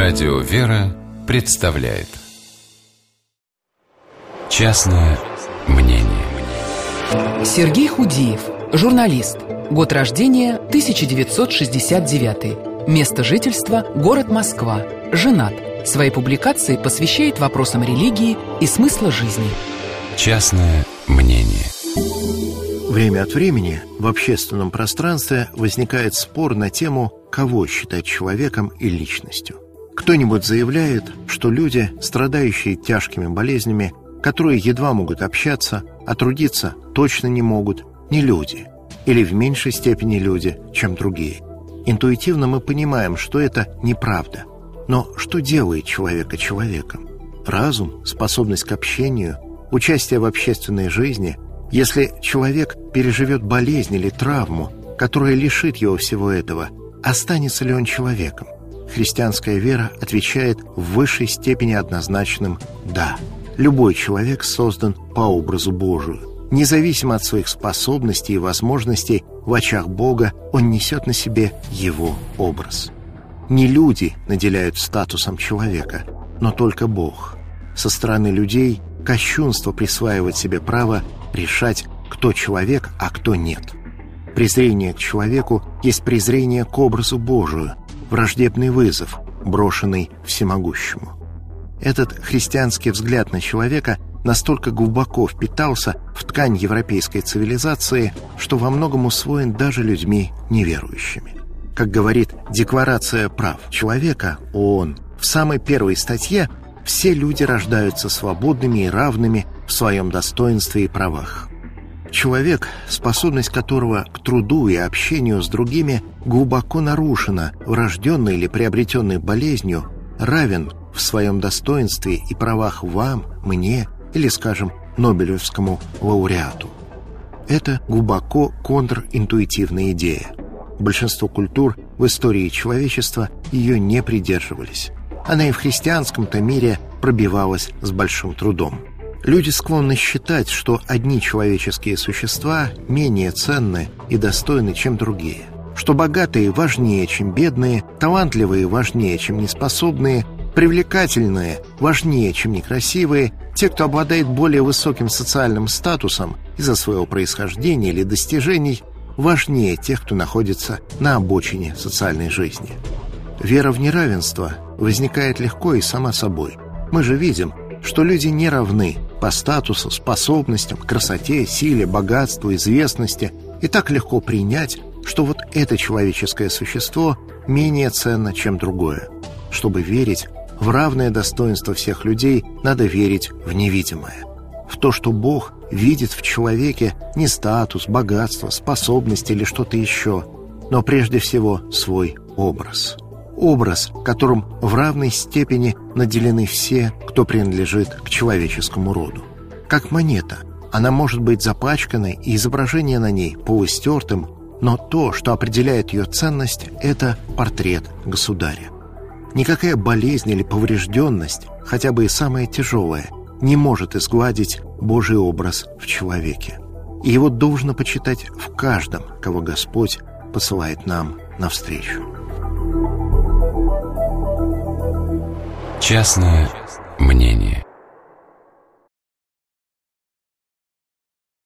Радио «Вера» представляет «Частное мнение». Сергей Худиев, журналист. Год рождения 1969. Место жительства – город Москва. Женат. Свои публикации посвящает вопросам религии и смысла жизни. «Частное мнение». Время от времени в общественном пространстве возникает спор на тему, кого считать человеком и личностью. Кто-нибудь заявляет, что люди, страдающие тяжкими болезнями, которые едва могут общаться, а трудиться точно не могут, не люди, или в меньшей степени люди, чем другие. Интуитивно мы понимаем, что это неправда. Но что делает человека человеком? Разум, способность к общению, участие в общественной жизни. Если человек переживет болезнь или травму, которая лишит его всего этого, останется ли он человеком? Христианская вера отвечает в высшей степени однозначным «да». Любой человек создан по образу Божию. Независимо от своих способностей и возможностей, в очах Бога он несет на себе Его образ. Не люди наделяют статусом человека, но только Бог. Со стороны людей кощунство присваивать себе право решать, кто человек, а кто нет. Презрение к человеку есть презрение к образу Божию, враждебный вызов, брошенный всемогущему. Этот христианский взгляд на человека настолько глубоко впитался в ткань европейской цивилизации, что во многом усвоен даже людьми неверующими. Как говорит Декларация прав человека ООН, в самой первой статье все люди рождаются свободными и равными в своем достоинстве и правах. Человек, способность которого к труду и общению с другими глубоко нарушена врожденной или приобретенной болезнью, равен в своем достоинстве и правах вам, мне или, скажем, Нобелевскому лауреату. Это глубоко контринтуитивная идея. Большинство культур в истории человечества ее не придерживались. Она и в христианском-то мире пробивалась с большим трудом. Люди склонны считать, что одни человеческие существа менее ценны и достойны, чем другие, что богатые важнее, чем бедные, талантливые важнее, чем неспособные, привлекательные важнее, чем некрасивые, те, кто обладает более высоким социальным статусом из-за своего происхождения или достижений, важнее тех, кто находится на обочине социальной жизни. Вера в неравенство возникает легко и сама собой. Мы же видим, что люди не равны по статусу, способностям, красоте, силе, богатству, известности. И так легко принять, что вот это человеческое существо менее ценно, чем другое. Чтобы верить в равное достоинство всех людей, надо верить в невидимое. В то, что Бог видит в человеке не статус, богатство, способности или что-то еще, но прежде всего свой образ. Образ, которым в равной степени наделены все, кто принадлежит к человеческому роду. Как монета, она может быть запачканной и изображение на ней полустертым, но то, что определяет ее ценность, это портрет государя. Никакая болезнь или поврежденность, хотя бы и самая тяжелая, не может изгладить Божий образ в человеке. И его должно почитать в каждом, кого Господь посылает нам навстречу. Частное мнение.